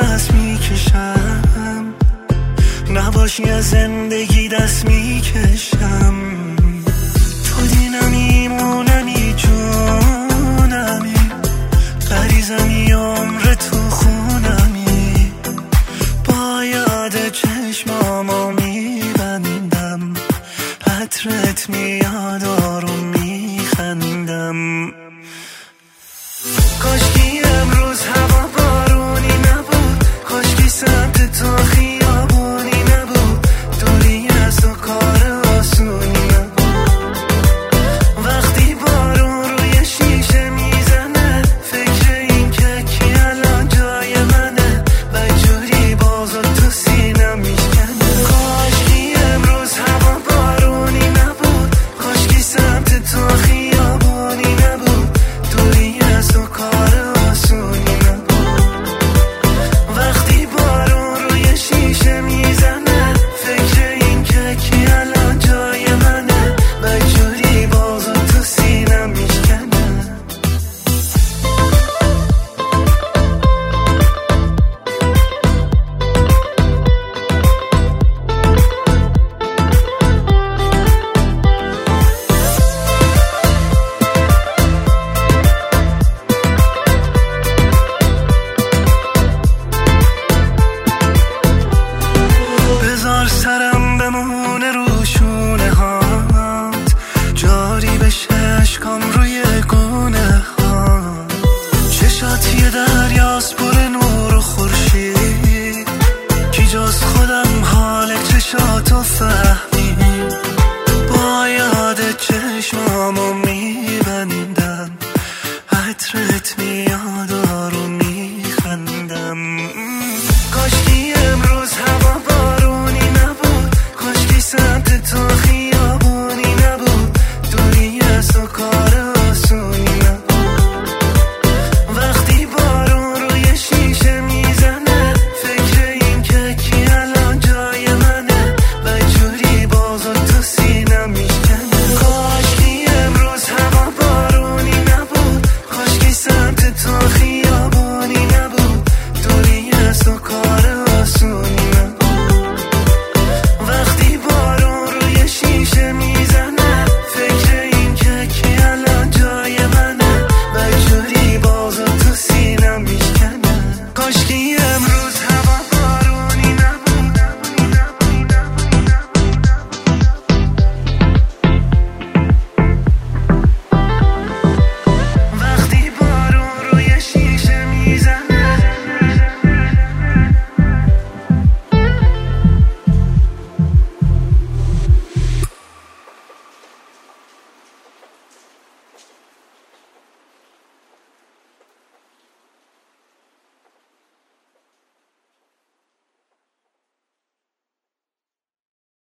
نفس میکشم، نباشی از زندگی دست میکشم. تو دینمی جونمی، غریزمی عمر تو خونمی. با یاد چشمامو میبندم، عطرت میاد آروم میخندم. کاشکی امروز هوا بارونی نبود، کاشکی سمت تو خیابونی نبود، دوری از تو کار آسونی نبود. وقتی بارون روی شیشه میزنه، فکر این که کی الان جای منه، بدجوری بازو تو سینم میشکنه. کاشکی امروز هوا بارونی نبود، کاشکی سمت تو خیابونی نبود، دوری از تو کار آسونی نبود. وقتی بارون روی شیشه میزنه، فکر این که کی الان جای منه، بدجوری بازو تو سینم میشکنه. بذار سرم بمونه رو شونه هات، جاری بشه اشکام روی گونه هات. چشات یه دریاست پر نور و خورشید، کی جز خودم حال چشاتو فهمید. با یاد چشم